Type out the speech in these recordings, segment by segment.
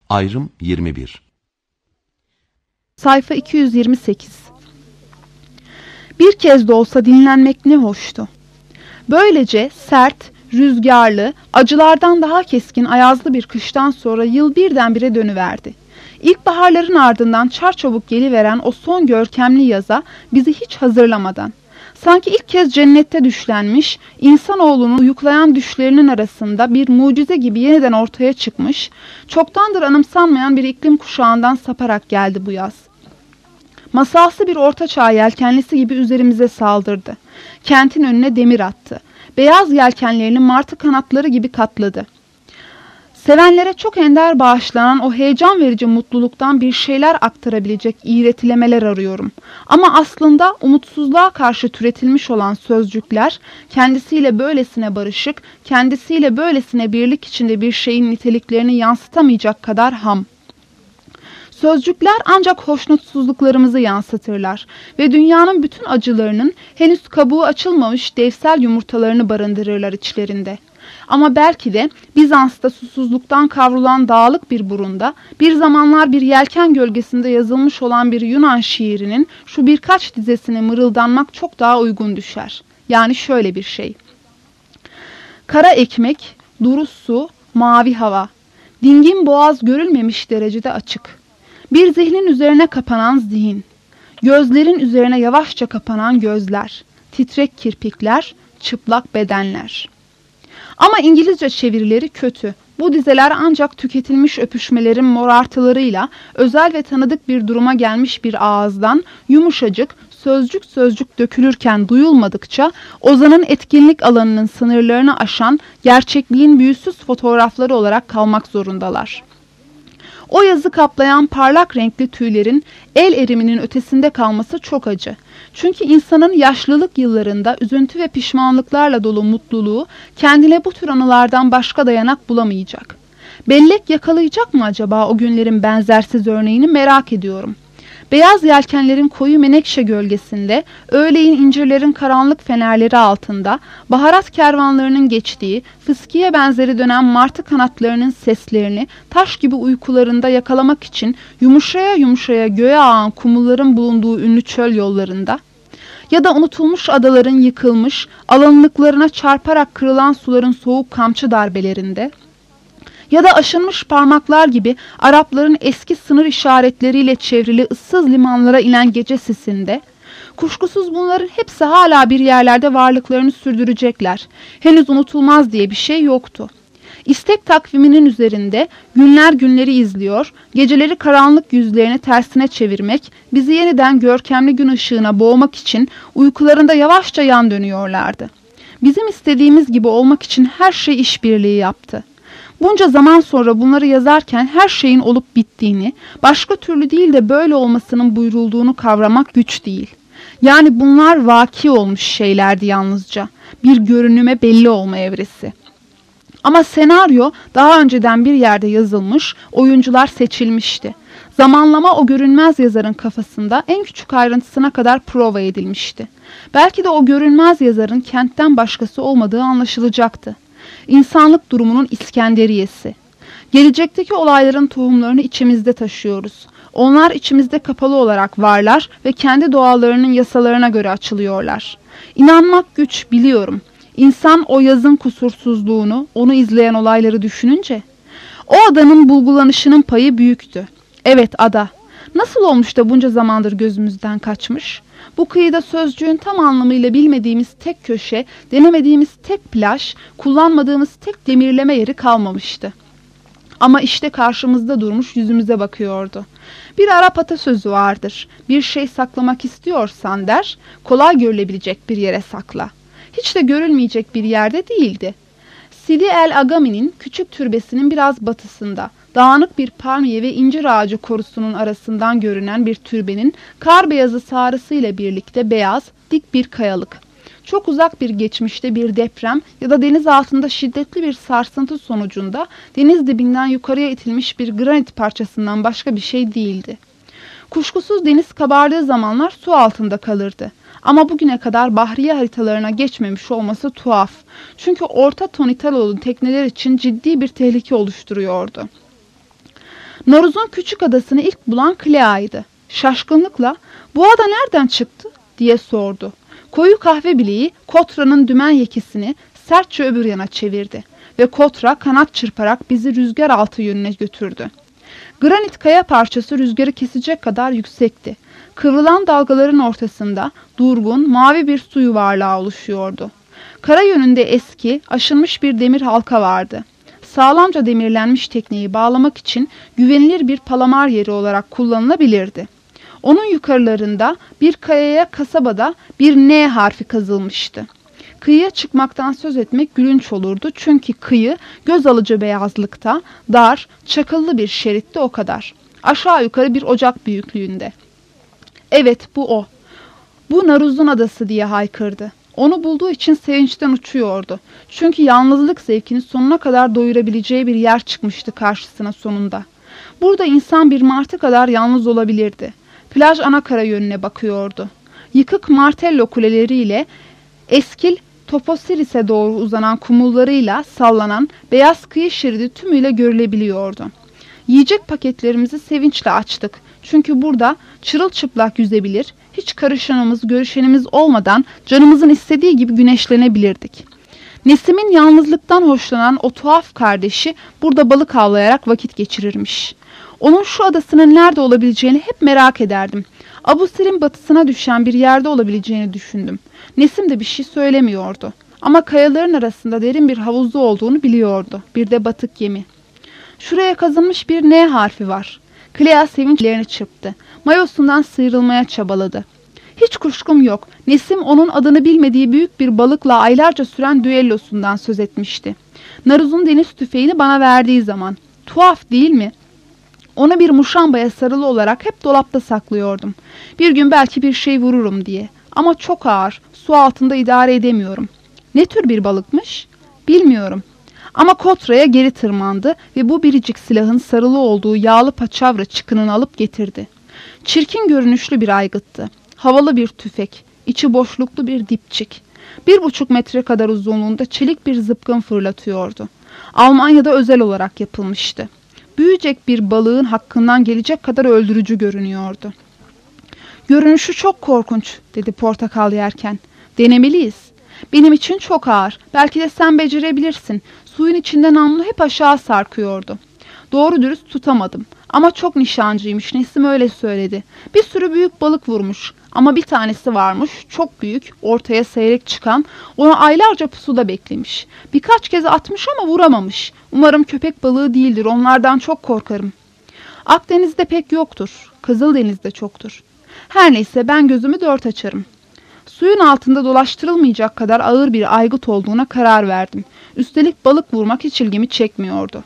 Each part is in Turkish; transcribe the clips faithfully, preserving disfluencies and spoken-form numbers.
Ayrım yirmi bir. Sayfa iki yüz yirmi sekiz. Bir kez de olsa dinlenmek ne hoştu. Böylece sert, rüzgarlı, acılardan daha keskin ayazlı bir kıştan sonra yıl birdenbire dönüverdi. İlkbaharların ardından çarçabuk geliveren o son görkemli yaza bizi hiç hazırlamadan, sanki ilk kez cennette düşlenmiş, insanoğlunun uyuklayan düşlerinin arasında bir mucize gibi yeniden ortaya çıkmış, çoktandır anımsanmayan bir iklim kuşağından saparak geldi bu yaz. Masalsı bir ortaçağ yelkenlisi gibi üzerimize saldırdı. Kentin önüne demir attı. Beyaz yelkenlerini martı kanatları gibi katladı. Sevenlere çok ender bağışlanan o heyecan verici mutluluktan bir şeyler aktarabilecek iğretilemeler arıyorum. Ama aslında umutsuzluğa karşı türetilmiş olan sözcükler, kendisiyle böylesine barışık, kendisiyle böylesine birlik içinde bir şeyin niteliklerini yansıtamayacak kadar ham. Sözcükler ancak hoşnutsuzluklarımızı yansıtırlar ve dünyanın bütün acılarının henüz kabuğu açılmamış devsel yumurtalarını barındırırlar içlerinde. Ama belki de Bizans'ta susuzluktan kavrulan dağlık bir burunda, bir zamanlar bir yelken gölgesinde yazılmış olan bir Yunan şiirinin şu birkaç dizesine mırıldanmak çok daha uygun düşer. Yani şöyle bir şey. Kara ekmek, duru su, mavi hava, dingin boğaz görülmemiş derecede açık. Bir zihnin üzerine kapanan zihin, gözlerin üzerine yavaşça kapanan gözler, titrek kirpikler, çıplak bedenler. Ama İngilizce çevirileri kötü. Bu dizeler ancak tüketilmiş öpüşmelerin morartılarıyla özel ve tanıdık bir duruma gelmiş bir ağızdan yumuşacık, sözcük sözcük dökülürken duyulmadıkça ozanın etkinlik alanının sınırlarını aşan gerçekliğin büyüsüz fotoğrafları olarak kalmak zorundalar. O yazı kaplayan parlak renkli tüylerin el eriminin ötesinde kalması çok acı. Çünkü insanın yaşlılık yıllarında üzüntü ve pişmanlıklarla dolu mutluluğu kendine bu tür anılardan başka dayanak bulamayacak. Bellek yakalayacak mı acaba o günlerin benzersiz örneğini merak ediyorum. Beyaz yelkenlerin koyu menekşe gölgesinde, öğleyin incirlerin karanlık fenerleri altında, baharat kervanlarının geçtiği, fıskiye benzeri dönen martı kanatlarının seslerini taş gibi uykularında yakalamak için yumuşaya yumuşaya göğe ağan kumulların bulunduğu ünlü çöl yollarında, ya da unutulmuş adaların yıkılmış, alanlıklarına çarparak kırılan suların soğuk kamçı darbelerinde, ya da aşınmış parmaklar gibi Arapların eski sınır işaretleriyle çevrili ıssız limanlara inen gece sisinde, kuşkusuz bunların hepsi hala bir yerlerde varlıklarını sürdürecekler. Henüz unutulmaz diye bir şey yoktu. İstek takviminin üzerinde günler günleri izliyor, geceleri karanlık yüzlerini tersine çevirmek, bizi yeniden görkemli gün ışığına boğmak için uykularında yavaşça yan dönüyorlardı. Bizim istediğimiz gibi olmak için her şey işbirliği yaptı. Bunca zaman sonra bunları yazarken her şeyin olup bittiğini, başka türlü değil de böyle olmasının buyurulduğunu kavramak güç değil. Yani bunlar vaki olmuş şeylerdi yalnızca. Bir görünüme belli olma evresi. Ama senaryo daha önceden bir yerde yazılmış, oyuncular seçilmişti. Zamanlama o görünmez yazarın kafasında en küçük ayrıntısına kadar prova edilmişti. Belki de o görünmez yazarın kentten başkası olmadığı anlaşılacaktı. İnsanlık durumunun İskenderiyesi. Gelecekteki olayların tohumlarını içimizde taşıyoruz. Onlar içimizde kapalı olarak varlar ve kendi doğalarının yasalarına göre açılıyorlar. İnanmak güç, biliyorum. İnsan o yazın kusursuzluğunu, onu izleyen olayları düşününce, o adanın bulgulanışının payı büyüktü. Evet, ada. Nasıl olmuş da bunca zamandır gözümüzden kaçmış? Bu kıyıda sözcüğün tam anlamıyla bilmediğimiz tek köşe, denemediğimiz tek plaj, kullanmadığımız tek demirleme yeri kalmamıştı. Ama işte karşımızda durmuş yüzümüze bakıyordu. Bir Arap atasözü vardır. Bir şey saklamak istiyorsan der, kolay görülebilecek bir yere sakla. Hiç de görülmeyecek bir yerde değildi. Sidi el Agami'nin küçük türbesinin biraz batısında, dağınık bir palmiye ve incir ağacı korusunun arasından görünen bir türbenin kar beyazı sarısıyla birlikte beyaz, dik bir kayalık. Çok uzak bir geçmişte bir deprem ya da deniz altında şiddetli bir sarsıntı sonucunda deniz dibinden yukarıya itilmiş bir granit parçasından başka bir şey değildi. Kuşkusuz deniz kabardığı zamanlar su altında kalırdı. Ama bugüne kadar bahriye haritalarına geçmemiş olması tuhaf. Çünkü orta tonital olan tekneler için ciddi bir tehlike oluşturuyordu. Naruz'un küçük adasını ilk bulan Clea'ydı. Şaşkınlıkla "Bu ada nereden çıktı?" diye sordu. Koyu kahve bileği Kotra'nın dümen yekisini sertçe öbür yana çevirdi ve Kotra kanat çırparak bizi rüzgar altı yönüne götürdü. Granit kaya parçası rüzgarı kesecek kadar yüksekti. Kıvrılan dalgaların ortasında durgun, mavi bir su yuvarlağı oluşuyordu. Kara yönünde eski, aşınmış bir demir halka vardı. Sağlamca demirlenmiş tekneyi bağlamak için güvenilir bir palamar yeri olarak kullanılabilirdi. Onun yukarılarında bir kayaya kasabada bir N harfi kazılmıştı. Kıyıya çıkmaktan söz etmek gülünç olurdu çünkü kıyı göz alıcı beyazlıkta, dar, çakıllı bir şeritte o kadar. Aşağı yukarı bir ocak büyüklüğünde. "Evet, bu o. Bu Naruz'un adası," diye haykırdı. Onu bulduğu için sevinçten uçuyordu. Çünkü yalnızlık zevkini sonuna kadar doyurabileceği bir yer çıkmıştı karşısına sonunda. Burada insan bir martı kadar yalnız olabilirdi. Plaj Anakara yönüne bakıyordu. Yıkık Martello kuleleriyle eskil Toposiris'e doğru uzanan kumullarıyla sallanan beyaz kıyı şeridi tümüyle görülebiliyordu. Yiyecek paketlerimizi sevinçle açtık. Çünkü burada çırılçıplak yüzebilir, hiç karışanımız, görüşenimiz olmadan canımızın istediği gibi güneşlenebilirdik. Nesim'in yalnızlıktan hoşlanan o tuhaf kardeşi burada balık avlayarak vakit geçirirmiş. Onun şu adasının nerede olabileceğini hep merak ederdim. Abu Sir'in batısına düşen bir yerde olabileceğini düşündüm. Nesim de bir şey söylemiyordu. Ama kayaların arasında derin bir havuzlu olduğunu biliyordu. Bir de batık gemi. "Şuraya kazınmış bir N harfi var." Clea sevinçlerini çırptı. Mayosundan sıyrılmaya çabaladı. Hiç kuşkum yok. Nesim onun adını bilmediği büyük bir balıkla aylarca süren düellosundan söz etmişti. Naruz'un deniz tüfeğini bana verdiği zaman. Tuhaf değil mi? Onu bir muşambaya sarılı olarak hep dolapta saklıyordum. Bir gün belki bir şey vururum diye. Ama çok ağır. Su altında idare edemiyorum. Ne tür bir balıkmış? Bilmiyorum. Ama Kotra'ya geri tırmandı ve bu biricik silahın sarılı olduğu yağlı paçavra çıkınını alıp getirdi. Çirkin görünüşlü bir aygıttı. Havalı bir tüfek, içi boşluklu bir dipçik. Bir buçuk metre kadar uzunluğunda çelik bir zıpkın fırlatıyordu. Almanya'da özel olarak yapılmıştı. Büyüyecek bir balığın hakkından gelecek kadar öldürücü görünüyordu. "Görünüşü çok korkunç," dedi portakal yerken. "Denemeliyiz. Benim için çok ağır. Belki de sen becerebilirsin." Suyun içinde namlu hep aşağı sarkıyordu. Doğru dürüst tutamadım. Ama çok nişancıymış. Nesim öyle söyledi. Bir sürü büyük balık vurmuş. Ama bir tanesi varmış. Çok büyük, ortaya seyrek çıkan. Onu aylarca pusuda beklemiş. Birkaç kez atmış ama vuramamış. Umarım köpek balığı değildir. Onlardan çok korkarım. Akdeniz'de pek yoktur. Kızıldeniz'de çoktur. Her neyse ben gözümü dört açarım. Suyun altında dolaştırılmayacak kadar ağır bir aygıt olduğuna karar verdim. Üstelik balık vurmak hiç ilgimi çekmiyordu.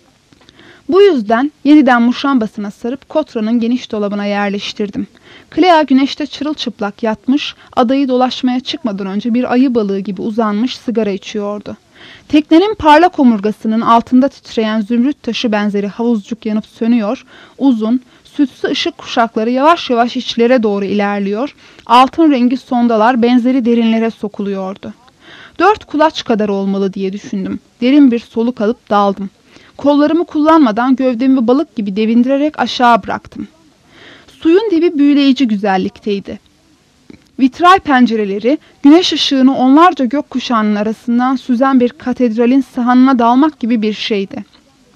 Bu yüzden yeniden muşambasına sarıp Kotra'nın geniş dolabına yerleştirdim. Clea güneşte çırılçıplak yatmış, adayı dolaşmaya çıkmadan önce bir ayı balığı gibi uzanmış sigara içiyordu. Teknenin parlak omurgasının altında titreyen zümrüt taşı benzeri havuzcuk yanıp sönüyor, uzun, sütsü ışık kuşakları yavaş yavaş içlere doğru ilerliyor, altın rengi sondalar benzeri derinlere sokuluyordu. Dört kulaç kadar olmalı diye düşündüm. Derin bir soluk alıp daldım. Kollarımı kullanmadan gövdemi balık gibi devindirerek aşağı bıraktım. Suyun dibi büyüleyici güzellikteydi. Vitray pencereleri, güneş ışığını onlarca gökkuşağının arasından süzen bir katedralin sahanına dalmak gibi bir şeydi.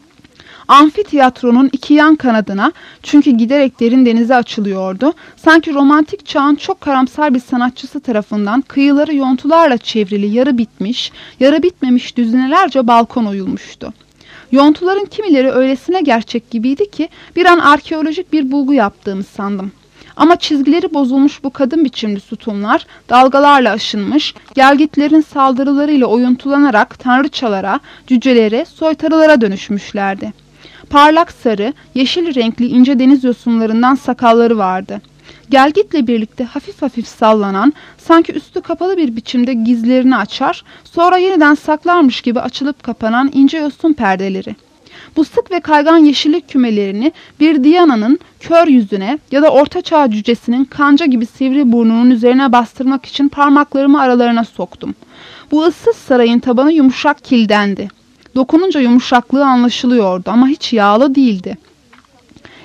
Amfiteyatronun iki yan kanadına, çünkü giderek derin denize açılıyordu, sanki romantik çağın çok karamsar bir sanatçısı tarafından kıyıları yontularla çevrili yarı bitmiş, yarı bitmemiş düzinelerce balkon oyulmuştu. Yontuların kimileri öylesine gerçek gibiydi ki bir an arkeolojik bir bulgu yaptığımı sandım. Ama çizgileri bozulmuş bu kadın biçimli sütunlar dalgalarla aşınmış, gelgitlerin saldırılarıyla oyuntulanarak tanrıçalara, cücelere, soytarılara dönüşmüşlerdi. Parlak sarı, yeşil renkli ince deniz yosunlarından sakalları vardı. Gelgitle birlikte hafif hafif sallanan, sanki üstü kapalı bir biçimde gizlerini açar, sonra yeniden saklarmış gibi açılıp kapanan ince yosun perdeleri. Bu sık ve kaygan yeşillik kümelerini bir Diana'nın kör yüzüne ya da ortaçağ cücesinin kanca gibi sivri burnunun üzerine bastırmak için parmaklarımı aralarına soktum. Bu ıssız sarayın tabanı yumuşak kildendi. Dokununca yumuşaklığı anlaşılıyordu ama hiç yağlı değildi.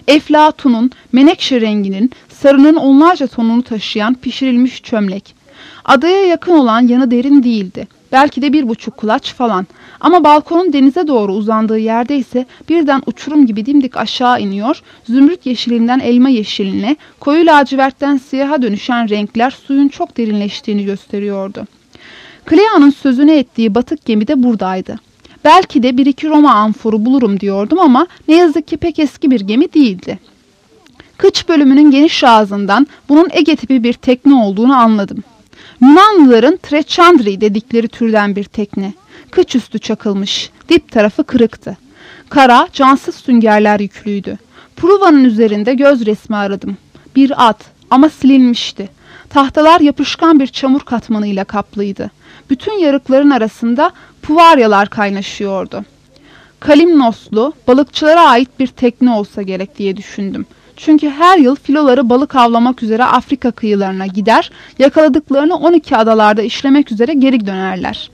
eflatunun, menekşe renginin, sarının onlarca tonunu taşıyan pişirilmiş çömlek. Adaya yakın olan yanı derin değildi. Belki de bir buçuk kulaç falan. Ama balkonun denize doğru uzandığı yerde ise birden uçurum gibi dimdik aşağı iniyor, zümrüt yeşilinden elma yeşiline, koyu lacivertten siyaha dönüşen renkler suyun çok derinleştiğini gösteriyordu. Clea'nın sözünü ettiği batık gemi de buradaydı. Belki de bir iki Roma amforu bulurum diyordum ama ne yazık ki pek eski bir gemi değildi. Kıç bölümünün geniş ağzından bunun Ege tipi bir tekne olduğunu anladım. Yunanlıların trechandri dedikleri türden bir tekne. Kıç üstü çakılmış, dip tarafı kırıktı. Kara, cansız süngerler yüklüydü. Pruvanın üzerinde göz resmi aradım. Bir at ama silinmişti. Tahtalar yapışkan bir çamur katmanıyla kaplıydı. Bütün yarıkların arasında puvaryalar kaynaşıyordu. Kalimnoslu, balıkçılara ait bir tekne olsa gerek diye düşündüm. Çünkü her yıl filoları balık avlamak üzere Afrika kıyılarına gider, yakaladıklarını on iki adalarda işlemek üzere geri dönerler.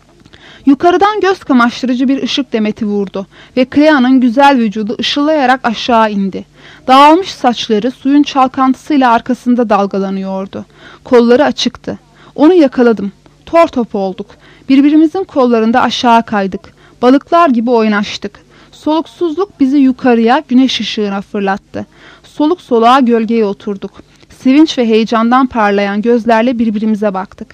Yukarıdan göz kamaştırıcı bir ışık demeti vurdu ve Clea'nın güzel vücudu ışıllayarak aşağı indi. Dağılmış saçları suyun çalkantısıyla arkasında dalgalanıyordu. Kolları açıktı. Onu yakaladım. Tor top olduk. Birbirimizin kollarında aşağı kaydık. Balıklar gibi oynaştık. Soluksuzluk bizi yukarıya, güneş ışığına fırlattı. Soluk soluğa gölgeye oturduk. Sevinç ve heyecandan parlayan gözlerle birbirimize baktık.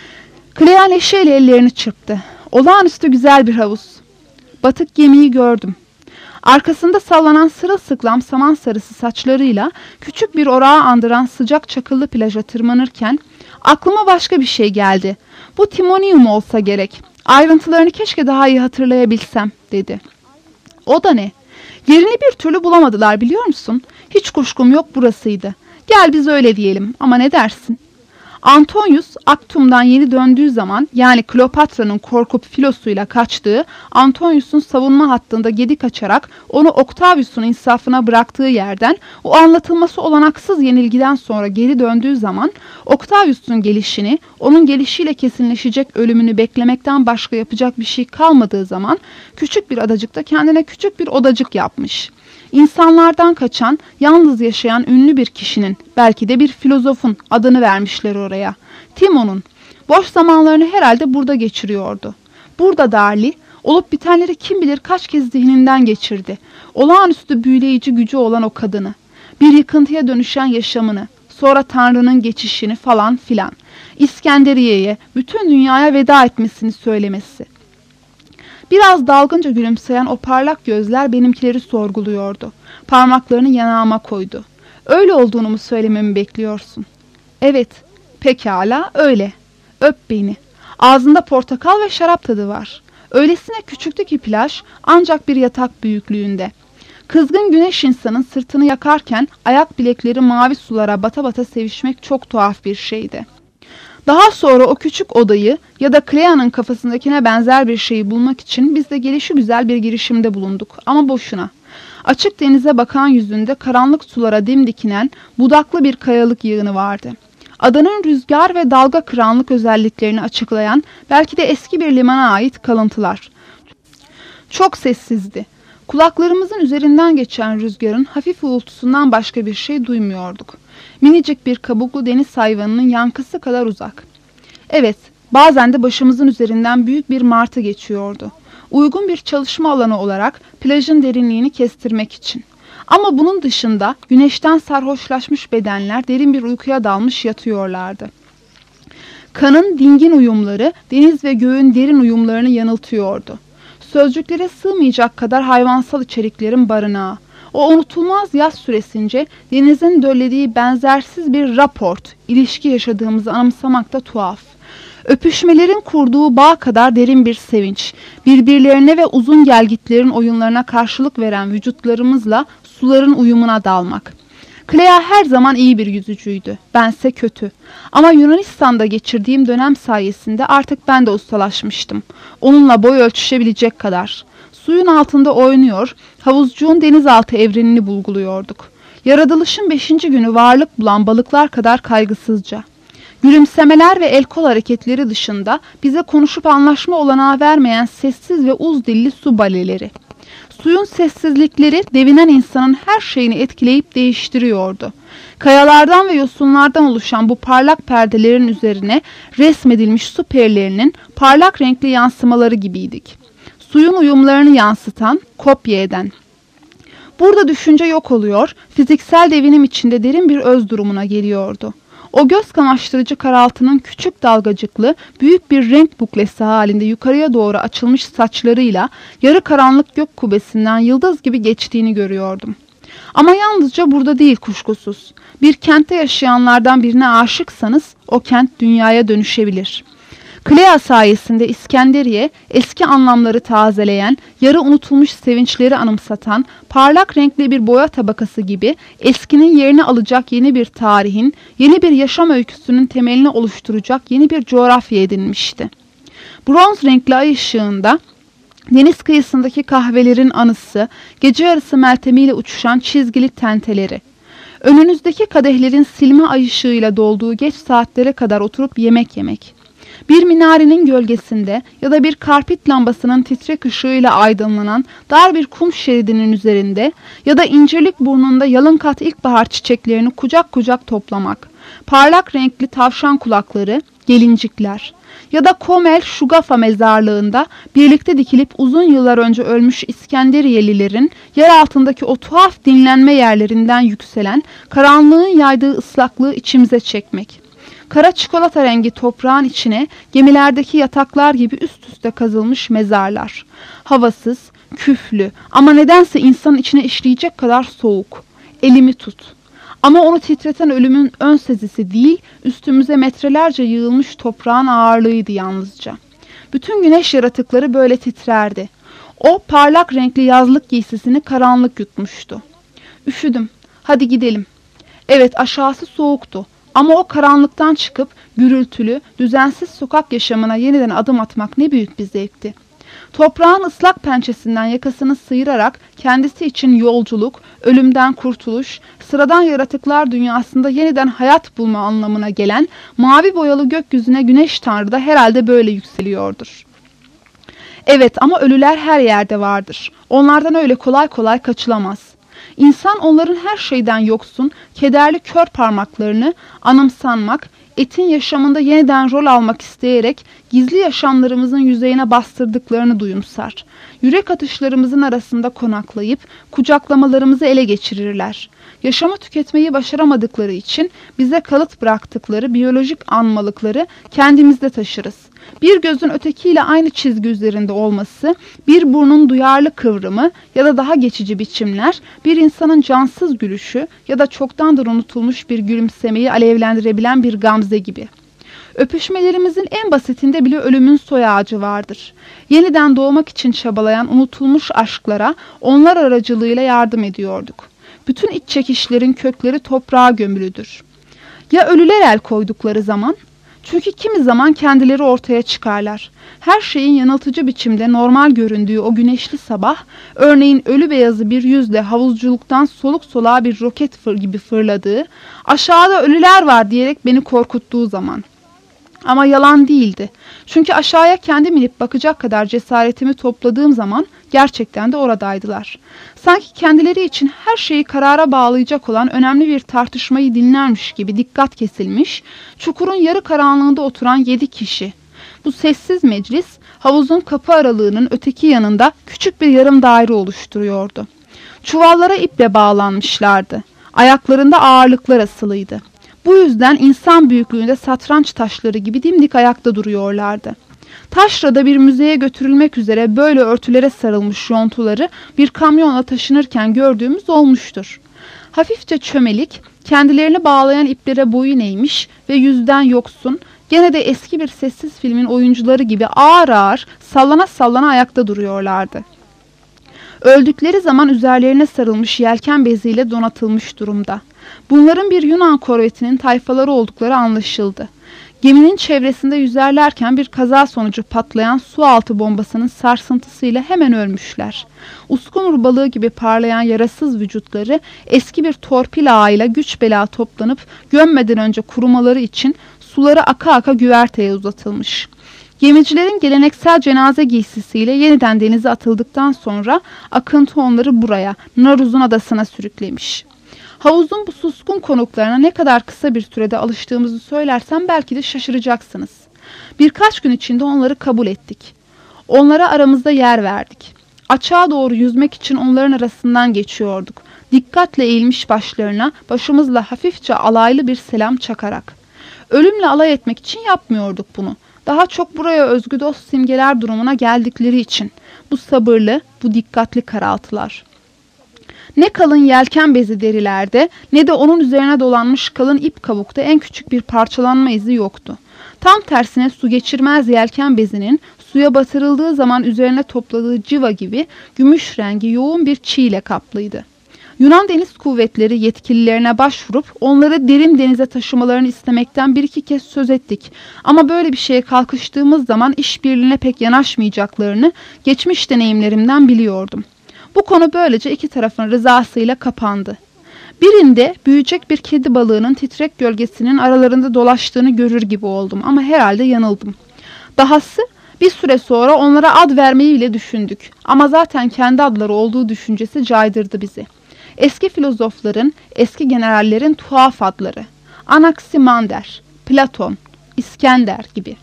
Clea neşeyle ellerini çırptı. Olağanüstü güzel bir havuz. Batık gemiyi gördüm. Arkasında sallanan sırılsıklam saman sarısı saçlarıyla küçük bir orağı andıran sıcak çakıllı plaja tırmanırken aklıma başka bir şey geldi. Bu Timonium olsa gerek. Ayrıntılarını keşke daha iyi hatırlayabilsem, dedi. O da ne? Yerini bir türlü bulamadılar biliyor musun? Hiç kuşkum yok burasıydı. Gel biz öyle diyelim ama ne dersin? Antonius Actum'dan yeni döndüğü zaman, yani Kleopatra'nın korkup filosuyla kaçtığı, Antonius'un savunma hattında gedik açarak onu Octavius'un insafına bıraktığı yerden, o anlatılması olanaksız yenilgiden sonra geri döndüğü zaman, Octavius'un gelişini, onun gelişiyle kesinleşecek ölümünü beklemekten başka yapacak bir şey kalmadığı zaman, küçük bir adacıkta kendine küçük bir odacık yapmış. İnsanlardan kaçan, yalnız yaşayan ünlü bir kişinin, belki de bir filozofun adını vermişler oraya. Timon'un. Boş zamanlarını herhalde burada geçiriyordu. Burada Darli, olup bitenleri kim bilir kaç kez zihninden geçirdi. Olağanüstü büyüleyici gücü olan o kadını. Bir yıkıntıya dönüşen yaşamını, sonra Tanrı'nın geçişini falan filan. İskenderiye'ye, bütün dünyaya veda etmesini söylemesi. Biraz dalgınca gülümseyen o parlak gözler benimkileri sorguluyordu. Parmaklarını yanağıma koydu. Öyle olduğunu mu söylememi bekliyorsun? Evet, pekala öyle. Öp beni. Ağzında portakal ve şarap tadı var. Öylesine küçüktü ki plaj, ancak bir yatak büyüklüğünde. Kızgın güneş insanın sırtını yakarken ayak bilekleri mavi sulara bata bata sevişmek çok tuhaf bir şeydi. Daha sonra o küçük odayı ya da Clea'nın kafasındakine benzer bir şeyi bulmak için biz de gelişigüzel bir girişimde bulunduk ama boşuna. Açık denize bakan yüzünde karanlık sulara dimdikinen budaklı bir kayalık yığını vardı. Adanın rüzgar ve dalga kıranlık özelliklerini açıklayan belki de eski bir limana ait kalıntılar. Çok sessizdi. Kulaklarımızın üzerinden geçen rüzgarın hafif uğultusundan başka bir şey duymuyorduk. Minicik bir kabuklu deniz hayvanının yankısı kadar uzak. Evet, bazen de başımızın üzerinden büyük bir martı geçiyordu. Uygun bir çalışma alanı olarak plajın derinliğini kestirmek için. Ama bunun dışında güneşten sarhoşlaşmış bedenler derin bir uykuya dalmış yatıyorlardı. Kanın dingin uyumları deniz ve göğün derin uyumlarını yanıltıyordu. Sözcüklere sığmayacak kadar hayvansal içeriklerin barınağı. O unutulmaz yaz süresince denizin döllediği benzersiz bir raport, ilişki yaşadığımızı anımsamakta tuhaf. Öpüşmelerin kurduğu bağ kadar derin bir sevinç, birbirlerine ve uzun gelgitlerin oyunlarına karşılık veren vücutlarımızla suların uyumuna dalmak. Clea her zaman iyi bir yüzücüydü, bense kötü. Ama Yunanistan'da geçirdiğim dönem sayesinde artık ben de ustalaşmıştım. Onunla boy ölçüşebilecek kadar. Suyun altında oynuyor, havuzcuğun denizaltı evrenini bulguluyorduk. Yaratılışın beşinci günü varlık bulan balıklar kadar kaygısızca. Gülümsemeler ve el kol hareketleri dışında bize konuşup anlaşma olanağı vermeyen sessiz ve uz dilli su baleleri. Suyun sessizlikleri devinen insanın her şeyini etkileyip değiştiriyordu. Kayalardan ve yosunlardan oluşan bu parlak perdelerin üzerine resmedilmiş su perilerinin parlak renkli yansımaları gibiydik. Suyun uyumlarını yansıtan, kopya eden. Burada düşünce yok oluyor, fiziksel devinim içinde derin bir öz durumuna geliyordu. O göz kamaştırıcı karaltının küçük dalgacıklı, büyük bir renk buklesi halinde yukarıya doğru açılmış saçlarıyla yarı karanlık gök kubbesinden yıldız gibi geçtiğini görüyordum. Ama yalnızca burada değil kuşkusuz. Bir kentte yaşayanlardan birine aşıksanız o kent dünyaya dönüşebilir. Klea sayesinde İskenderiye, eski anlamları tazeleyen, yarı unutulmuş sevinçleri anımsatan, parlak renkli bir boya tabakası gibi eskinin yerini alacak yeni bir tarihin, yeni bir yaşam öyküsünün temelini oluşturacak yeni bir coğrafya edinmişti. Bronz renkli ay ışığında, deniz kıyısındaki kahvelerin anısı, gece yarısı meltemiyle uçuşan çizgili tenteleri, önünüzdeki kadehlerin silme ay ışığıyla dolduğu geç saatlere kadar oturup yemek yemek, bir minarenin gölgesinde ya da bir karpit lambasının titrek ışığıyla aydınlanan dar bir kum şeridinin üzerinde ya da incirlik burnunda yalınkat ilkbahar çiçeklerini kucak kucak toplamak, parlak renkli tavşan kulakları, gelincikler ya da Komel Şugafa mezarlığında birlikte dikilip uzun yıllar önce ölmüş İskenderiyelilerin yer altındaki o tuhaf dinlenme yerlerinden yükselen karanlığın yaydığı ıslaklığı içimize çekmek. Kara çikolata rengi toprağın içine gemilerdeki yataklar gibi üst üste kazılmış mezarlar. Havasız, küflü ama nedense insanın içine işleyecek kadar soğuk. Elimi tut. Ama onu titreten ölümün ön sezisi değil, üstümüze metrelerce yığılmış toprağın ağırlığıydı yalnızca. Bütün güneş yaratıkları böyle titrerdi. O parlak renkli yazlık giysisini karanlık yutmuştu. Üşüdüm. Hadi gidelim. Evet, aşağısı soğuktu. Ama o karanlıktan çıkıp gürültülü, düzensiz sokak yaşamına yeniden adım atmak ne büyük bir zevkti. Toprağın ıslak pençesinden yakasını sıyırarak kendisi için yolculuk, ölümden kurtuluş, sıradan yaratıklar dünyasında yeniden hayat bulma anlamına gelen mavi boyalı gökyüzüne güneş tanrı da herhalde böyle yükseliyordur. Evet, ama ölüler her yerde vardır. Onlardan öyle kolay kolay kaçılamaz. İnsan onların her şeyden yoksun, kederli kör parmaklarını anımsanmak, etin yaşamında yeniden rol almak isteyerek gizli yaşamlarımızın yüzeyine bastırdıklarını duyumsar. Yürek atışlarımızın arasında konaklayıp kucaklamalarımızı ele geçirirler. Yaşamı tüketmeyi başaramadıkları için bize kalıt bıraktıkları biyolojik anmalıkları kendimizde taşırız. Bir gözün ötekiyle aynı çizgi üzerinde olması, bir burnun duyarlı kıvrımı ya da daha geçici biçimler, bir insanın cansız gülüşü ya da çoktandır unutulmuş bir gülümsemeyi alevlendirebilen bir gamze gibi. Öpüşmelerimizin en basitinde bile ölümün soy ağacı vardır. Yeniden doğmak için çabalayan unutulmuş aşklara onlar aracılığıyla yardım ediyorduk. Bütün iç çekişlerin kökleri toprağa gömülüdür. Ya ölüler el koydukları zaman? Çünkü kimi zaman kendileri ortaya çıkarlar. Her şeyin yanıltıcı biçimde normal göründüğü o güneşli sabah, örneğin ölü beyazı bir yüzle havuzculuktan soluk soluğa bir roket fır gibi fırladığı, aşağıda ölüler var diyerek beni korkuttuğu zaman. Ama yalan değildi. Çünkü aşağıya kendim inip bakacak kadar cesaretimi topladığım zaman gerçekten de oradaydılar. Sanki kendileri için her şeyi karara bağlayacak olan önemli bir tartışmayı dinlermiş gibi dikkat kesilmiş, çukurun yarı karanlığında oturan yedi kişi. Bu sessiz meclis havuzun kapı aralığının öteki yanında küçük bir yarım daire oluşturuyordu. Çuvallara iple bağlanmışlardı. Ayaklarında ağırlıklar asılıydı. Bu yüzden insan büyüklüğünde satranç taşları gibi dimdik ayakta duruyorlardı. Taşra'da bir müzeye götürülmek üzere böyle örtülere sarılmış yontuları bir kamyonla taşınırken gördüğümüz olmuştur. Hafifçe çömelik, kendilerini bağlayan iplere boyun eğmiş ve yüzden yoksun, gene de eski bir sessiz filmin oyuncuları gibi ağır ağır sallana sallana ayakta duruyorlardı. Öldükleri zaman üzerlerine sarılmış yelken beziyle donatılmış durumda. Bunların bir Yunan korvetinin tayfaları oldukları anlaşıldı. Geminin çevresinde yüzerlerken bir kaza sonucu patlayan su altı bombasının sarsıntısıyla hemen ölmüşler. Uskumru balığı gibi parlayan yarasız vücutları eski bir torpil ağıyla güç bela toplanıp gömmeden önce kurumaları için suları aka aka güverteye uzatılmış. Gemicilerin geleneksel cenaze giysisiyle yeniden denize atıldıktan sonra akıntı onları buraya, Naruz'un adasına sürüklemiş. Havuzun bu suskun konuklarına ne kadar kısa bir sürede alıştığımızı söylersem belki de şaşıracaksınız. Birkaç gün içinde onları kabul ettik. Onlara aramızda yer verdik. Açığa doğru yüzmek için onların arasından geçiyorduk. Dikkatle eğilmiş başlarına başımızla hafifçe alaylı bir selam çakarak. Ölümle alay etmek için yapmıyorduk bunu. Daha çok buraya özgü dost simgeler durumuna geldikleri için. Bu sabırlı, bu dikkatli karaltılar. Ne kalın yelken bezi derilerde ne de onun üzerine dolanmış kalın ip kabukta en küçük bir parçalanma izi yoktu. Tam tersine su geçirmez yelken bezinin suya batırıldığı zaman üzerine topladığı civa gibi gümüş rengi yoğun bir çiğ ile kaplıydı. Yunan Deniz Kuvvetleri yetkililerine başvurup onları derin denize taşımalarını istemekten bir iki kez söz ettik. Ama böyle bir şeye kalkıştığımız zaman işbirliğine pek yanaşmayacaklarını geçmiş deneyimlerimden biliyordum. Bu konu böylece iki tarafın rızasıyla kapandı. Birinde büyüyecek bir kedi balığının titrek gölgesinin aralarında dolaştığını görür gibi oldum ama herhalde yanıldım. Dahası bir süre sonra onlara ad vermeyi bile düşündük ama zaten kendi adları olduğu düşüncesi caydırdı bizi. Eski filozofların, eski generallerin tuhaf adları. Anaksimander, Platon, İskender gibi.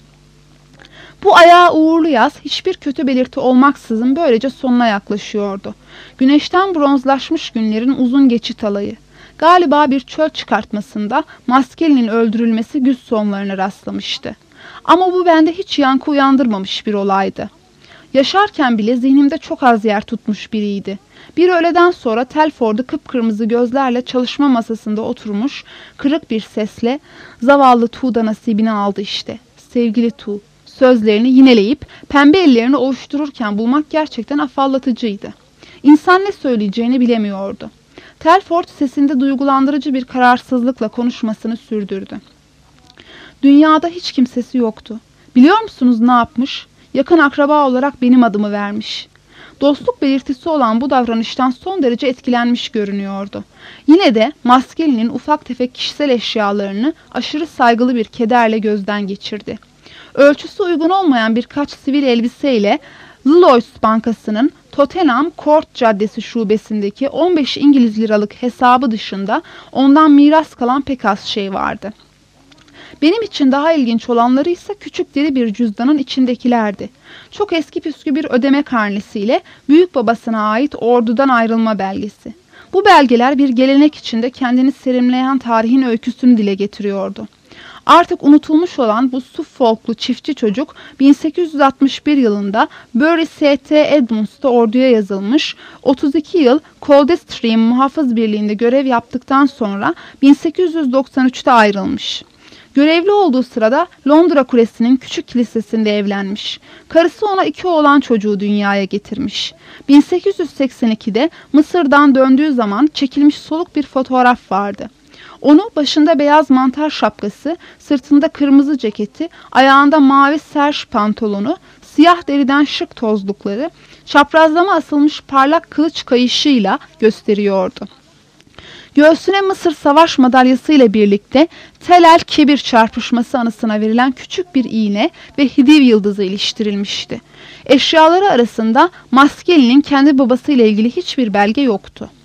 Bu ayağa uğurlu yaz hiçbir kötü belirti olmaksızın böylece sonuna yaklaşıyordu. Güneşten bronzlaşmış günlerin uzun geçit alayı. Galiba bir çöl çıkartmasında Maskely'nin öldürülmesi güz sonlarına rastlamıştı. Ama bu bende hiç yankı uyandırmamış bir olaydı. Yaşarken bile zihnimde çok az yer tutmuş biriydi. Bir öğleden sonra Telford'u kıpkırmızı gözlerle çalışma masasında oturmuş, kırık bir sesle zavallı Tuğ'da nasibini aldı işte. Sevgili Tuğ, sözlerini yineleyip pembe ellerini ovuştururken bulmak gerçekten afallatıcıydı. İnsan ne söyleyeceğini bilemiyordu. Telford sesinde duygulandırıcı bir kararsızlıkla konuşmasını sürdürdü. Dünyada hiç kimsesi yoktu. Biliyor musunuz ne yapmış? Yakın akraba olarak benim adımı vermiş. Dostluk belirtisi olan bu davranıştan son derece etkilenmiş görünüyordu. Yine de Maskely'nin ufak tefek kişisel eşyalarını aşırı saygılı bir kederle gözden geçirdi. Ölçüsü uygun olmayan birkaç sivil elbiseyle Lloyds Bankası'nın Tottenham Court Caddesi şubesindeki on beş İngiliz liralık hesabı dışında ondan miras kalan pek az şey vardı. Benim için daha ilginç olanları ise küçük deri bir cüzdanın içindekilerdi. Çok eski püskü bir ödeme karnesiyle büyük babasına ait ordudan ayrılma belgesi. Bu belgeler bir gelenek içinde kendini serimleyen tarihin öyküsünü dile getiriyordu. Artık unutulmuş olan bu Suffolklu çiftçi çocuk bin sekiz yüz altmış bir yılında Bury S T Edmunds'ta orduya yazılmış, otuz iki yıl Coldstream Muhafız Birliği'nde görev yaptıktan sonra bin sekiz yüz doksan üçte ayrılmış. Görevli olduğu sırada Londra Kulesi'nin küçük kilisesinde evlenmiş. Karısı ona iki oğlan çocuğu dünyaya getirmiş. bin sekiz yüz seksen ikide Mısır'dan döndüğü zaman çekilmiş soluk bir fotoğraf vardı. Onu başında beyaz mantar şapkası, sırtında kırmızı ceketi, ayağında mavi serj pantolonu, siyah deriden şık tozlukları, çaprazlama asılmış parlak kılıç kayışıyla gösteriyordu. Göğsüne Mısır Savaş Madalyası ile birlikte Tel el Kebir çarpışması anısına verilen küçük bir iğne ve Hidiv yıldızı iliştirilmişti. Eşyaları arasında Maskely'nin kendi babası ile ilgili hiçbir belge yoktu.